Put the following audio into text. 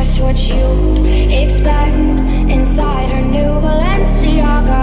just what you'd expect inside her new Balenciaga.